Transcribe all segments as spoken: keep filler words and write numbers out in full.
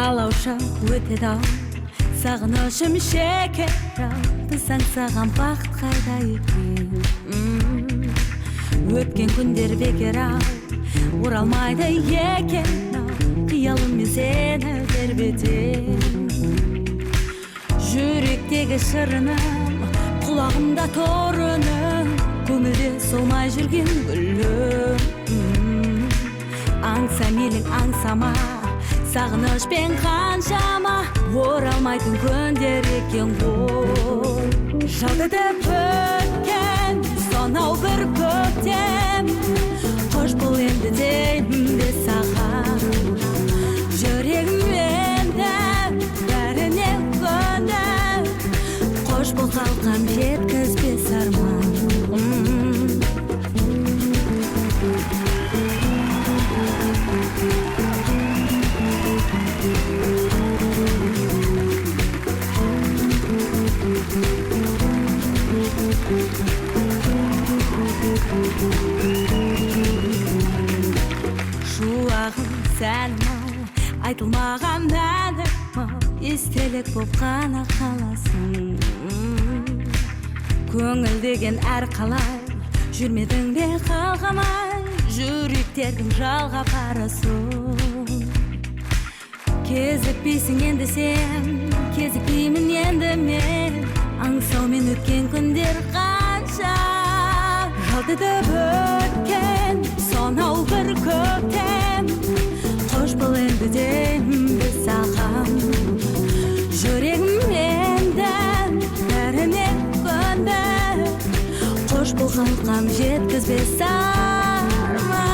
қалауша өтеді ау, сағынышым шекер алдысаң саған бақыт қайда екен. Өткен күндер бекер ау, оралмайды екен ау, қиялыммен сені тербетем. Жүректегі шырыным, құлағымда торыным, көңілде солмай жүрген гүлім. Аңса мейлің аңсама, сағынышпен қаншама, оралмайтын күндер екен ғой. Жалдытып өткен сонау бір көктем, қош бол енді деймін де саған. Жүрегім енді бәріне көніп, қош бол қалқам жеткізбес арман. Шуағым сәнім ау, айтылмаған әнім ау, естелік боп қана қаласың. Көңіл деген әр қалай, жүрмедің бе қалғамай, жүректердің жалға қарасың. Кезікпейсің енді сен, кезікпеймін енді мен, аңсаумен өткен күндер қанша. Жалдытып өткен сонау бір көктем, қош бол енді деймін де саған. Жүрегім енді бәріне көніп, қош бол қалқам жеткізбес арман.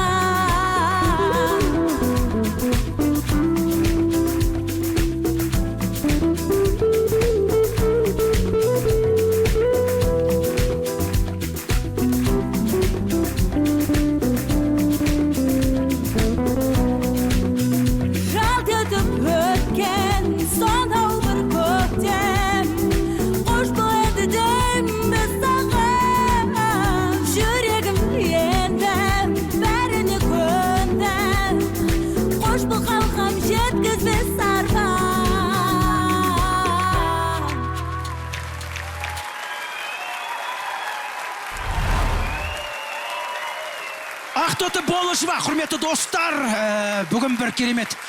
Ақтоты Болышева, құрметті достар, бүгін бір керемет